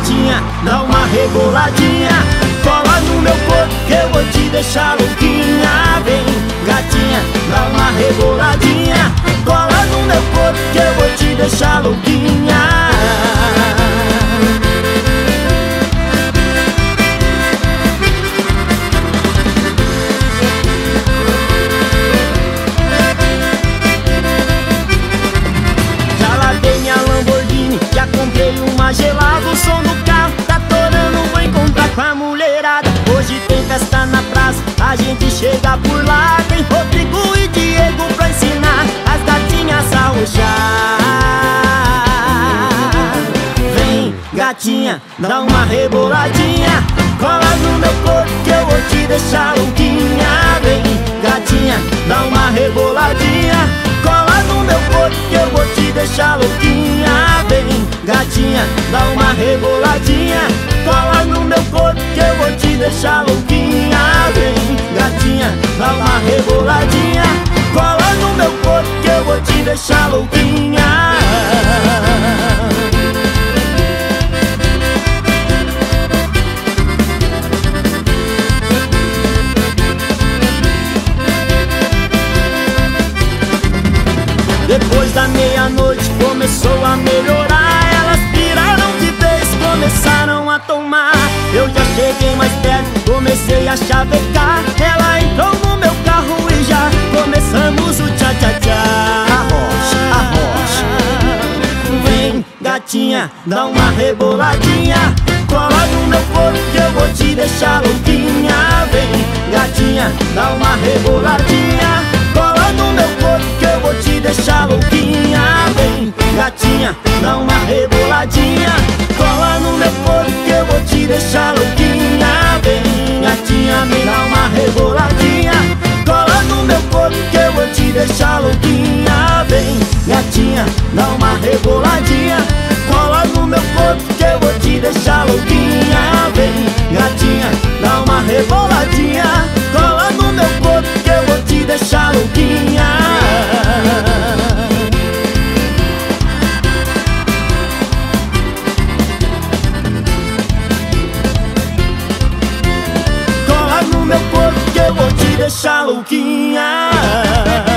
gatinha, dá uma reboladinha. Cola no meu corpo que eu vou te deixar louquinha. Vem, gatinha, dá uma reboladinha. Cola no meu corpo que eu vou te deixar louquinha. Já comprei uma gelada, o som do carro tá torando, vou encontrar com a mulherada. Hoje tem festa na praça, a gente chega por lá. Tem Rodrigo e Diego pra ensinar as gatinhas a roxar. Vem, gatinha, dá uma reboladinha. Cola no meu corpo que eu vou te deixar louquinha. Vem, gatinha, dá uma reboladinha. Cola no meu corpo que eu vou te deixar louquinha. Vem, gatinha, dá uma reboladinha. Cola no meu corpo que eu vou te deixar louquinha. Vem, gatinha, dá uma reboladinha. Cola no meu corpo que eu vou te deixar louquinha. Depois da meia-noite começou a melhorar. Elas piraram de vez, começaram a tomar. Eu já cheguei mais perto, comecei a chavecar. Ela entrou no meu carro e já começamos o tchá-tchá-tchá. Arrocha. Vem, gatinha, dá uma reboladinha. Cola no meu corpo que eu vou te deixar louquinha. Vem, gatinha, dá uma reboladinha. Cola no meu corpo que eu vou te deixar louquinha. Vem, gatinha, dá uma reboladinha. Cola no meu corpo que eu vou te deixar louquinha. Vem, gatinha, me dá uma reboladinha. Cola no meu corpo que eu vou te deixar louquinha. Vem, gatinha, dá uma reboladinha. Cola no meu corpo que eu vou te deixar louquinha. Vem, gatinha, dá uma reboladinha. Cola no meu corpo que eu vou te deixar louquinha. Cola no meu corpo que eu vou te deixar louquinha.